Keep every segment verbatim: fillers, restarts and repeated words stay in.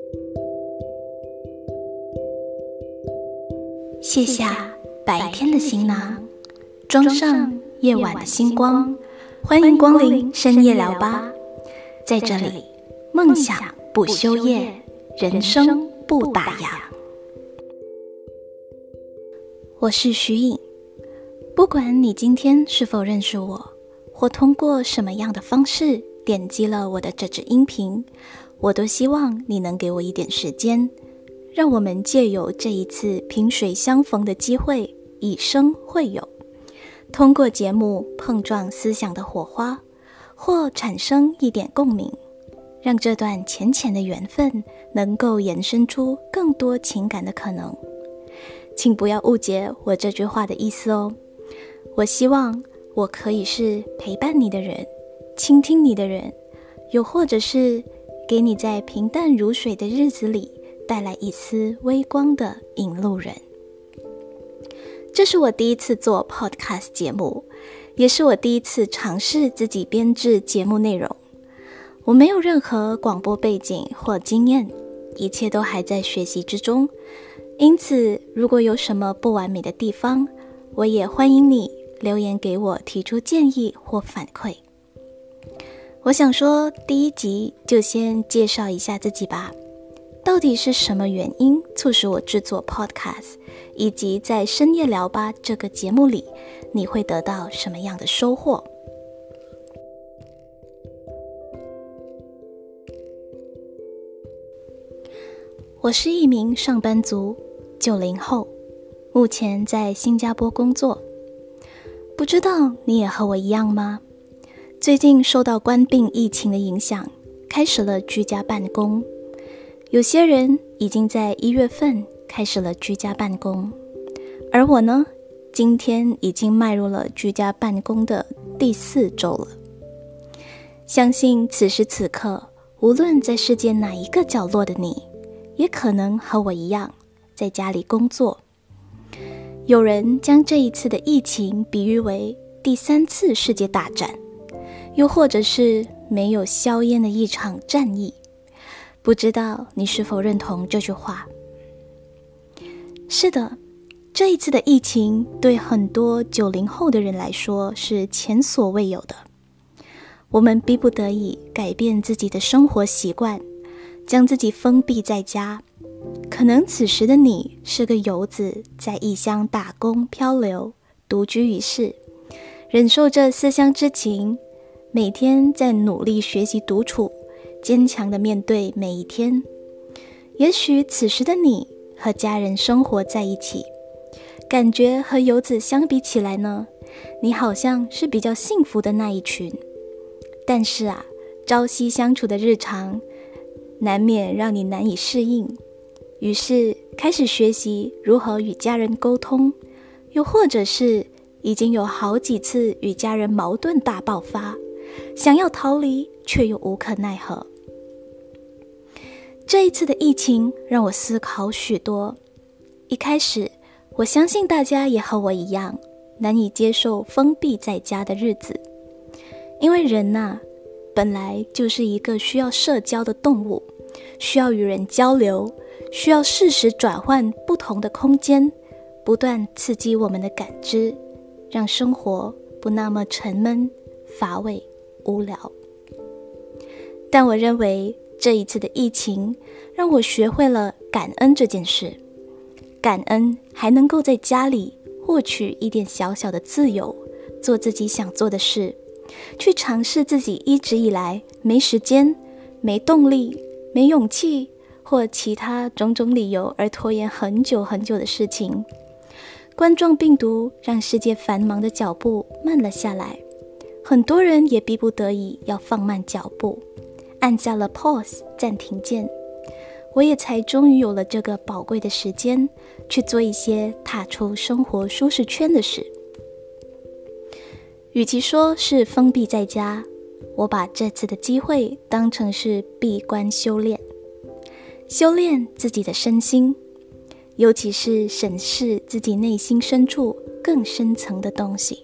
卸下白天的行囊，装上夜晚的星光，欢迎光临深夜聊吧。在这里，梦想不休夜，人生不打烊。我是徐颖，不管你今天是否认识我，或通过什么样的方式点击了我的这支音频，我都希望你能给我一点时间，让我们借由这一次萍水相逢的机会，以声会友，通过节目碰撞思想的火花，或产生一点共鸣，让这段浅浅的缘分能够延伸出更多情感的可能。请不要误解我这句话的意思哦，我希望我可以是陪伴你的人，倾听你的人，又或者是给你在平淡如水的日子里带来一丝微光的引路人。这是我第一次做 podcast 节目，也是我第一次尝试自己编制节目内容。我没有任何广播背景或经验，一切都还在学习之中。因此，如果有什么不完美的地方，我也欢迎你留言给我提出建议或反馈。我想说，第一集就先介绍一下自己吧。到底是什么原因促使我制作 podcast， 以及在深夜聊吧这个节目里，你会得到什么样的收获？我是一名上班族，九零后，目前在新加坡工作。不知道你也和我一样吗？最近受到冠病疫情的影响，开始了居家办公。有些人已经在一月份开始了居家办公，而我呢，今天已经迈入了居家办公的第四周了。相信此时此刻，无论在世界哪一个角落的你，也可能和我一样在家里工作。有人将这一次的疫情比喻为第三次世界大战，又或者是没有硝烟的一场战役。不知道你是否认同这句话？是的，这一次的疫情对很多九零后的人来说是前所未有的。我们逼不得已改变自己的生活习惯，将自己封闭在家。可能此时的你是个游子，在异乡打工漂流，独居于世，忍受着思乡之情，每天在努力学习独处，坚强地面对每一天。也许此时的你和家人生活在一起，感觉和游子相比起来呢，你好像是比较幸福的那一群。但是啊，朝夕相处的日常难免让你难以适应，于是开始学习如何与家人沟通，又或者是已经有好几次与家人矛盾大爆发，想要逃离却又无可奈何。这一次的疫情让我思考许多。一开始，我相信大家也和我一样，难以接受封闭在家的日子。因为人啊，本来就是一个需要社交的动物，需要与人交流，需要适时转换不同的空间，不断刺激我们的感知，让生活不那么沉闷、乏味、无聊。但我认为这一次的疫情让我学会了感恩这件事，感恩还能够在家里获取一点小小的自由，做自己想做的事，去尝试自己一直以来没时间、没动力、没勇气或其他种种理由而拖延很久很久的事情。冠状病毒让世界繁忙的脚步慢了下来，很多人也逼不得已要放慢脚步，按下了 pause 暂停键。我也才终于有了这个宝贵的时间，去做一些踏出生活舒适圈的事。与其说是封闭在家，我把这次的机会当成是闭关修炼，修炼自己的身心，尤其是审视自己内心深处更深层的东西。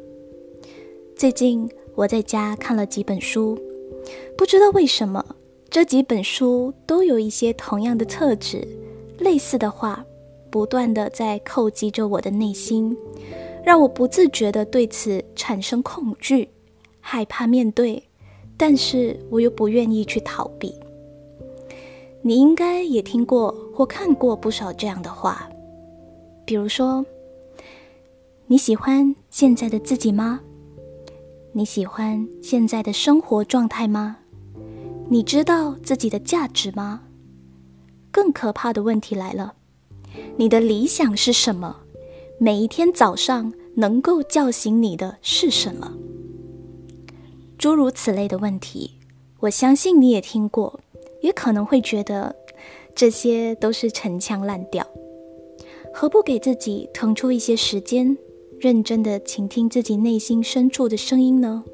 最近我在家看了几本书，不知道为什么这几本书都有一些同样的特质，类似的话不断地在叩击着我的内心，让我不自觉地对此产生恐惧，害怕面对，但是我又不愿意去逃避。你应该也听过或看过不少这样的话，比如说，你喜欢现在的自己吗？你喜欢现在的生活状态吗？你知道自己的价值吗？更可怕的问题来了，你的理想是什么？每一天早上能够叫醒你的是什么？诸如此类的问题，我相信你也听过，也可能会觉得这些都是陈腔滥调。何不给自己腾出一些时间，认真地倾听自己内心深处的声音呢？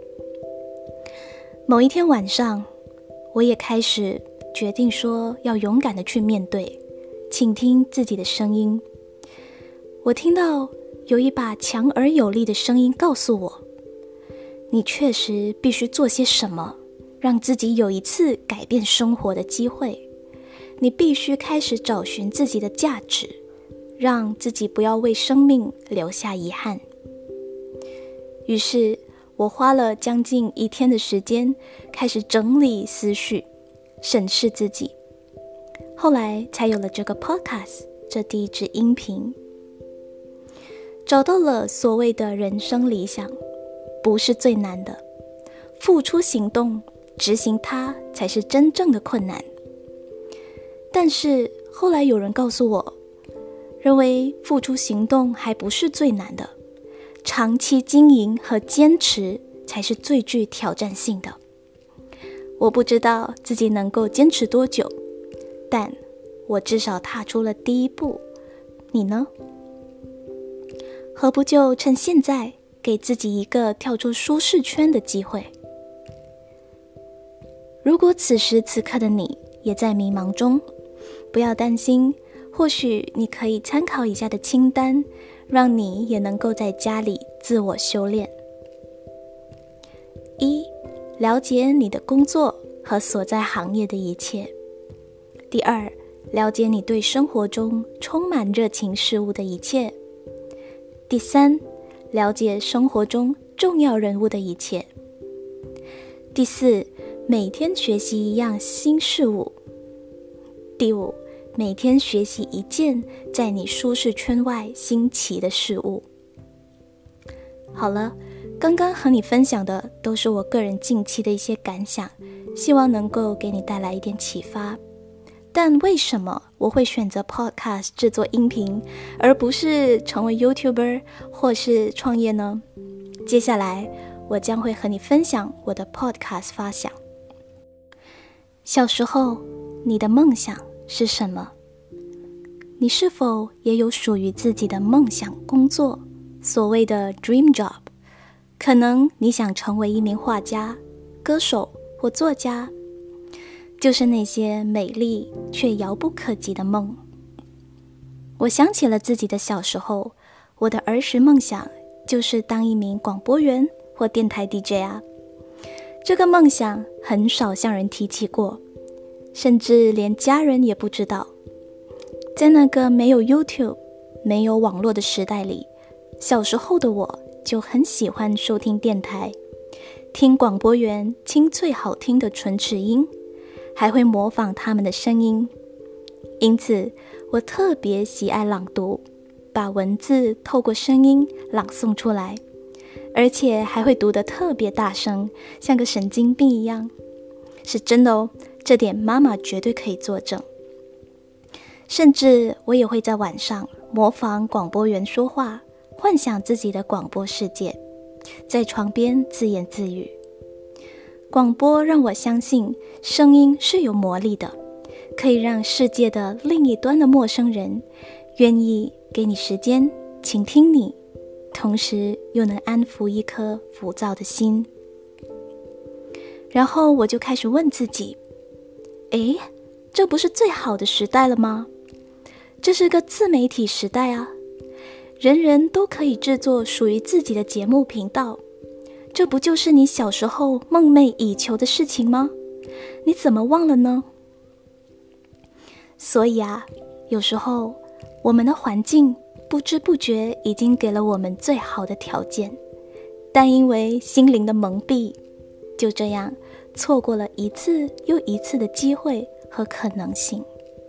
某一天晚上，我也开始决定说要勇敢地去面对，倾听自己的声音。我听到有一把强而有力的声音告诉我，你确实必须做些什么，让自己有一次改变生活的机会。你必须开始找寻自己的价值，让自己不要为生命留下遗憾。于是我花了将近一天的时间，开始整理思绪，审视自己。后来才有了这个 podcast， 这第一支音频。找到了所谓的人生理想，不是最难的，付出行动，执行它才是真正的困难。但是后来有人告诉我，认为付出行动还不是最难的，长期经营和坚持才是最具挑战性的。我不知道自己能够坚持多久，但我至少踏出了第一步。你呢？何不就趁现在，给自己一个跳出舒适圈的机会？如果此时此刻的你也在迷茫中，不要担心，或许你可以参考以下的清单，让你也能够在家里自我修炼。一、了解你的工作和所在行业的一切。第二，了解你对生活中充满热情事物的一切。第三，了解生活中重要人物的一切。第四，每天学习一样新事物。第五，每天学习一件在你舒适圈外新奇的事物。好了，刚刚和你分享的都是我个人近期的一些感想，希望能够给你带来一点启发。但为什么我会选择 podcast 制作音频，而不是成为 YouTuber 或是创业呢？接下来我将会和你分享我的 podcast 发想。小时候，你的梦想是什么？你是否也有属于自己的梦想工作，所谓的 dream job？ 可能你想成为一名画家、歌手或作家，就是那些美丽却遥不可及的梦。我想起了自己的小时候，我的儿时梦想就是当一名广播员或电台 D J 啊。这个梦想很少向人提起过，甚至连家人也不知道。在那个没有 YouTube、没有网络的时代里，小时候的我就很喜欢收听电台，听广播员清脆好听的唇齿音，还会模仿他们的声音。因此我特别喜爱朗读，把文字透过声音朗诵出来，而且还会读得特别大声，像个神经病一样。是真的哦，这点妈妈绝对可以作证。甚至我也会在晚上模仿广播员说话，幻想自己的广播世界，在床边自言自语。广播让我相信声音是有魔力的，可以让世界的另一端的陌生人愿意给你时间倾听你，同时又能安抚一颗浮躁的心。然后我就开始问自己，诶，这不是最好的时代了吗？这是个自媒体时代啊，人人都可以制作属于自己的节目频道，这不就是你小时候梦寐以求的事情吗？ 你怎么忘了呢？所以啊，有时候我们的环境不知不觉已经给了我们最好的条件，但因为心灵的蒙蔽，就这样错过了一次又一次的机会和可能性。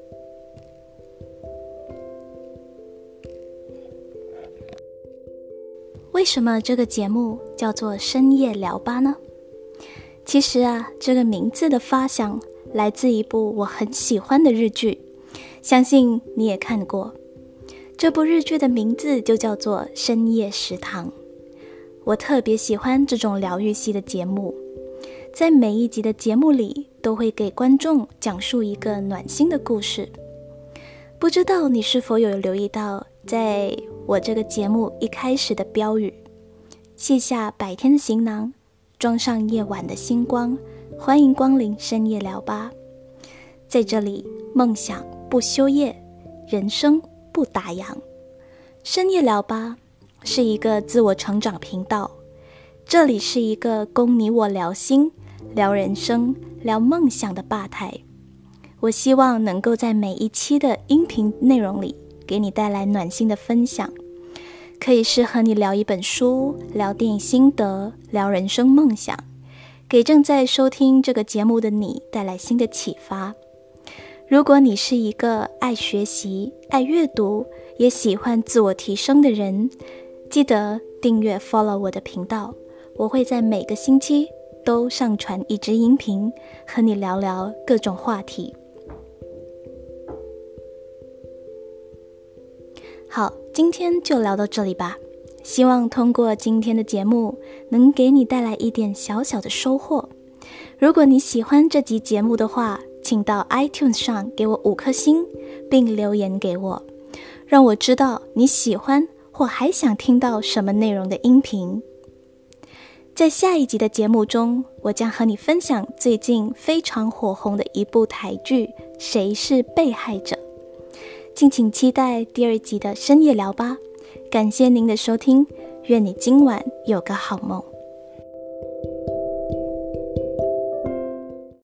为什么这个节目叫做深夜聊吧呢？其实啊，这个名字的发想来自一部我很喜欢的日剧，相信你也看过。这部日剧的名字就叫做深夜食堂。我特别喜欢这种疗愈系的节目，在每一集的节目里都会给观众讲述一个暖心的故事。不知道你是否有留意到，在我这个节目一开始的标语，卸下白天的行囊，装上夜晚的星光，欢迎光临深夜聊吧。在这里，梦想不休夜，人生不打烊。深夜聊吧是一个自我成长频道，这里是一个供你我聊心、聊人生、聊梦想的吧台。我希望能够在每一期的音频内容里给你带来暖心的分享，可以是和你聊一本书、聊电影心得、聊人生梦想，给正在收听这个节目的你带来新的启发。如果你是一个爱学习、爱阅读，也喜欢自我提升的人，记得订阅 follow 我的频道，我会在每个星期都上传一支音频，和你聊聊各种话题。好，今天就聊到这里吧。希望通过今天的节目，能给你带来一点小小的收获。如果你喜欢这集节目的话，请到 iTunes 上给我五颗星，并留言给我，让我知道你喜欢或还想听到什么内容的音频。在下一集的节目中，我将和你分享最近非常火红的一部台剧《谁是被害者》。敬请期待第二集的深夜聊吧。感谢您的收听，愿你今晚有个好梦。